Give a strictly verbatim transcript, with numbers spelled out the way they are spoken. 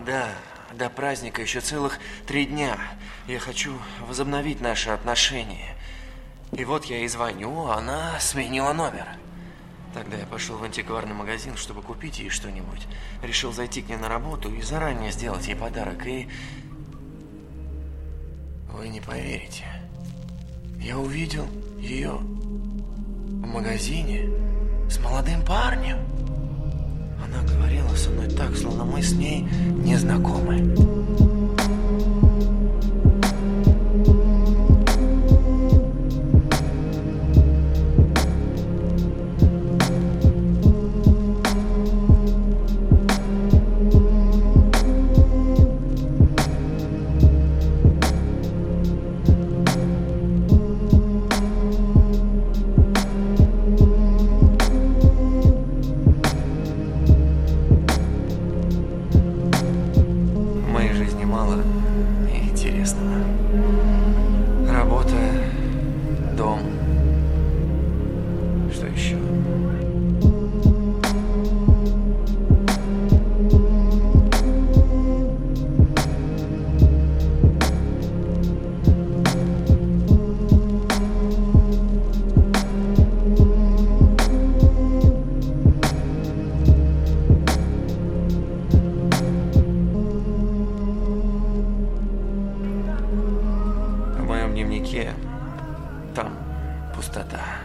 Да, до праздника еще целых три дня. Я хочу возобновить наши отношения. И вот я ей звоню, а она сменила номер. Тогда я пошел в антикварный магазин, чтобы купить ей что-нибудь. Решил зайти к ней на работу и заранее сделать ей подарок. И вы не поверите, я увидел ее в магазине с молодым парнем. Она говорила со мной так, словно мы с ней не знакомы. Мало интересного. Работа, дом. Что еще? В моем дневнике там пустота.